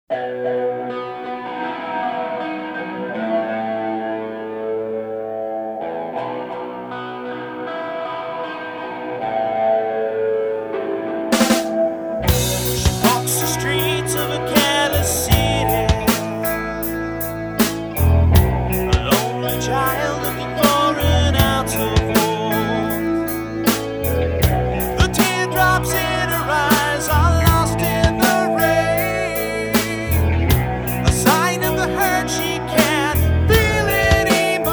Walks the streets of a careless city, a lonely child looking for an ounce of warmth. The teardrops in her eyes are lost in the rain, a sign of the hurt she can't feel anymore.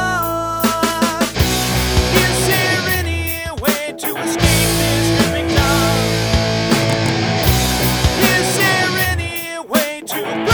Is there any way to escape this dripping love? Is there any way to